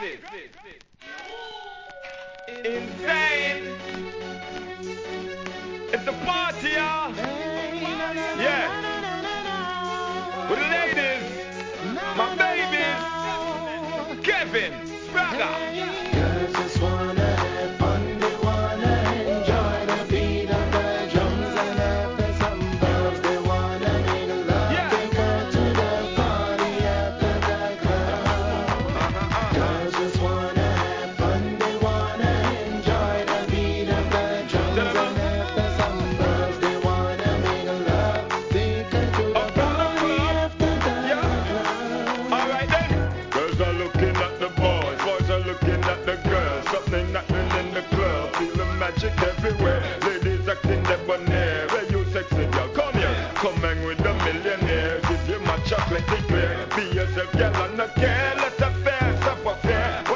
Insane. It's a party, y'all. Yeah. With the ladies, my babies, Kevin, Spraga. Girls just wanna have fun, they wanna enjoy the beat of the drums and after some buzz, they wanna make love. They go to the party after the club. Girls just wanna have fun, they wanna enjoy the beat of the drums and after some buzz, they wanna make love. They go to the party after the club. Alright then. Girls are looking at the boys are looking at the girls. Something happening in the club, feel the magic everywhere.